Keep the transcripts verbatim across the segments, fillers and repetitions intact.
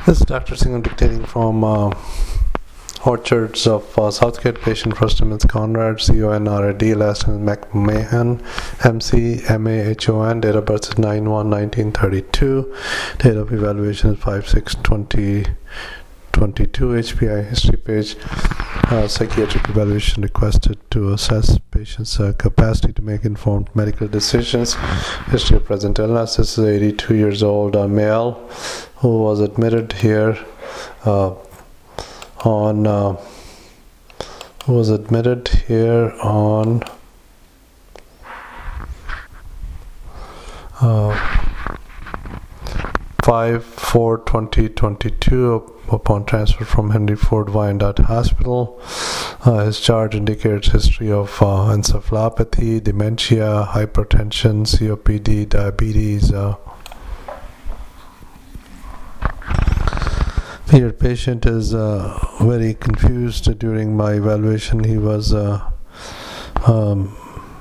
This is Doctor Singh dictating from uh, Orchards of uh, Southgate. Patient first name is Conrad, C O N R A D, last name is McMahon, M C M A H O N, date of birth is nine one nineteen thirty-two, date of evaluation is five six twenty twenty-two, H P I history page, uh, psychiatric evaluation requested to assess patient's uh, capacity to make informed medical decisions, history of present illness. This is eighty-two years old, uh, male, who was admitted here uh, on uh, who was admitted here on uh, five four twenty twenty-two upon transfer from Henry Ford Wyandotte Hospital. Uh, his chart indicates history of uh, encephalopathy, dementia, hypertension, C O P D, diabetes. Uh, Here, patient is uh, very confused during my evaluation. He was uh, um,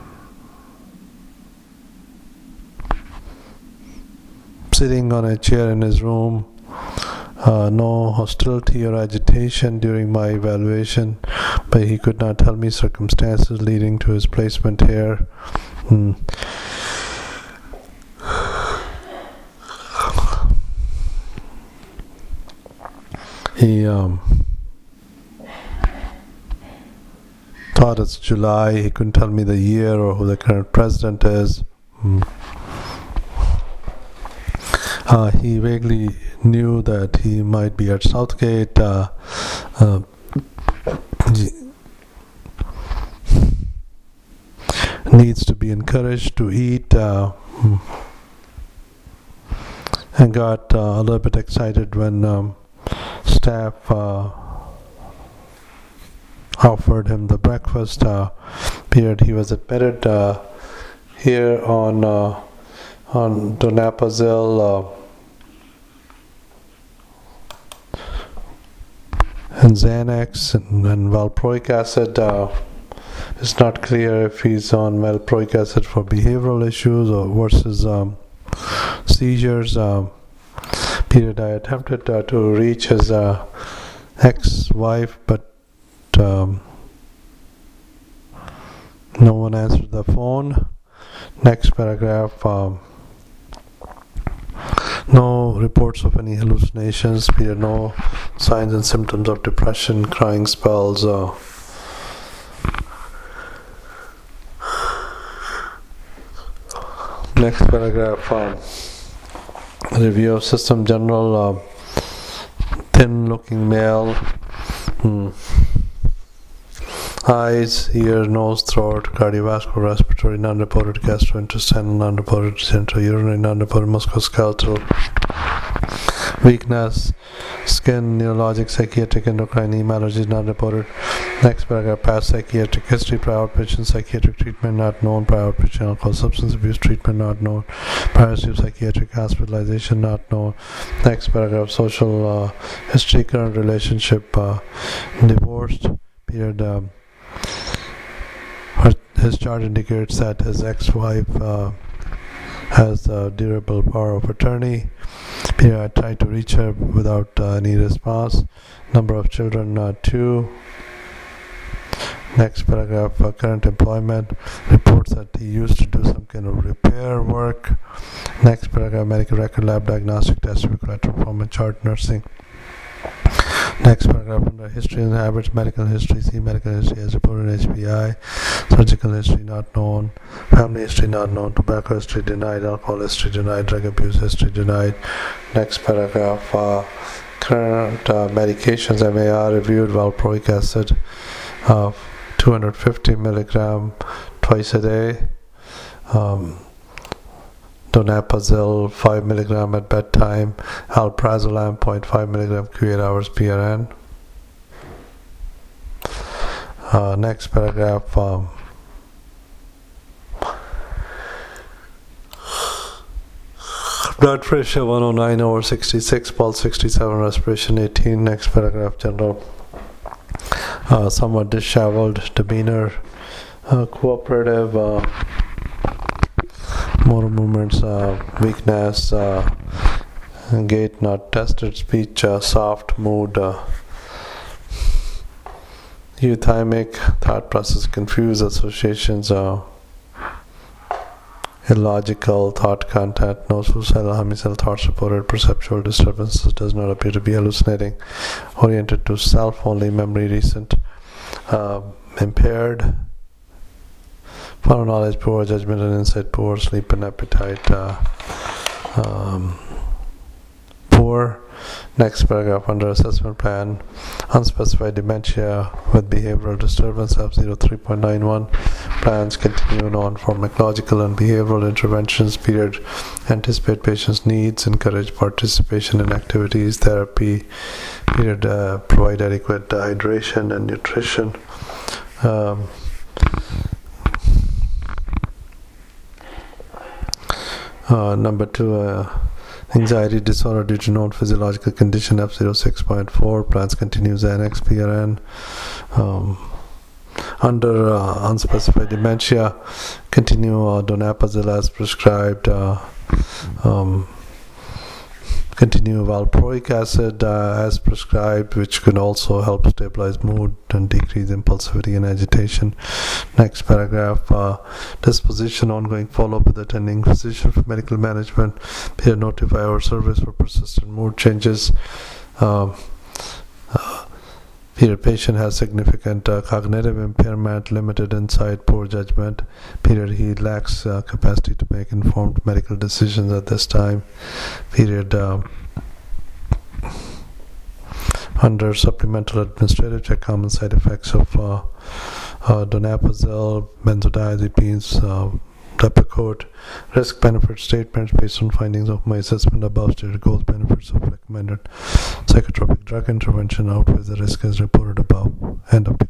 sitting on a chair in his room. Uh, no hostility or agitation during my evaluation, but he could not tell me circumstances leading to his placement here. Hmm. He um, thought it's July. He couldn't tell me the year or who the current president is. Hmm. Uh, he vaguely knew that he might be at Southgate. Uh, uh, needs to be encouraged to eat. Uh, and got uh, a little bit excited when um, staff uh, offered him the breakfast uh, period. He was admitted uh, here on uh, on donepezil uh, and Xanax and, and valproic acid. Uh, it's not clear if he's on valproic acid for behavioral issues or versus um, seizures. Uh, period. I attempted uh, to reach his uh, ex-wife, but um, no one answered the phone. Next paragraph. Um, no reports of any hallucinations. Period. No signs and symptoms of depression, crying spells. Uh, next paragraph. Um, Review of system general, uh, thin looking male, hmm. eyes, ear, nose, throat, cardiovascular, respiratory, non-reported gastrointestinal, non-reported centrourinary, non-reported musculoskeletal, weakness, skin, neurologic, psychiatric, endocrine, heme allergies, not reported. Next paragraph, past psychiatric history, prior outpatient psychiatric treatment not known, prior outpatient alcohol substance abuse treatment not known, prior to psychiatric hospitalization not known. Next paragraph, social uh, history, current relationship, uh, divorced, period. Um, her, his chart indicates that his ex-wife uh, has a durable power of attorney. Period. I tried to reach her without uh, any response. Number of children, uh, two. Next paragraph, uh, current employment, reports that he used to do some kind of repair work. Next paragraph, medical record, lab diagnostic test, collateral performance chart, nursing. Next paragraph, under history and habits, medical history, see medical history as reported in H P I, surgical history not known, family history not known, tobacco history denied, alcohol history denied, drug abuse history denied. Next paragraph, uh, current uh, medications, M A R reviewed, valproic acid, uh, two hundred fifty milligram twice a day, um, donepezil five milligram at bedtime, alprazolam zero point five milligram Q eight hours P R N. Uh, next paragraph, um, blood pressure one oh nine over sixty-six, pulse sixty-seven, respiration eighteen. Next paragraph, general. Uh, somewhat disheveled demeanor, uh, cooperative, uh, motor movements, uh, weakness, uh, gait not tested, speech uh, soft, mood uh, euthymic, thought process confused, associations uh, illogical, thought content, no suicidal, homicidal thoughts reported, perceptual disturbances, does not appear to be hallucinating, oriented to self only, memory recent, uh, impaired, found knowledge poor, judgment and insight poor, sleep and appetite uh, um, poor. Next paragraph under assessment plan, unspecified dementia with behavioral disturbance F zero three point nine one. Plans continue on for pharmacological and behavioral interventions. Period. Anticipate patients' needs, encourage participation in activities, therapy. Period. Uh, provide adequate hydration and nutrition. Um, uh, number two. Uh, Anxiety disorder due to known physiological condition F zero six point four. Plans continues Annex P R N. Um, under uh, unspecified dementia, continue uh, donepezil as prescribed. Uh, um, continue valproic acid uh, as prescribed, which can also help stabilize mood and decrease impulsivity and agitation. Next paragraph, uh, disposition, ongoing follow-up with attending physician for medical management. Here, notify our service for persistent mood changes. Um, uh, here, patient has significant uh, cognitive impairment, limited insight, poor judgment. Period. He lacks uh, capacity to make informed medical decisions at this time. Period. Uh, under supplemental administrative check, common side effects of uh, uh, donepezil, benzodiazepines, uh, Depakote, risk benefit statements based on findings of my assessment above stated goals, benefits of recommended psychotropic drug intervention outweighs the risk as reported above. End of the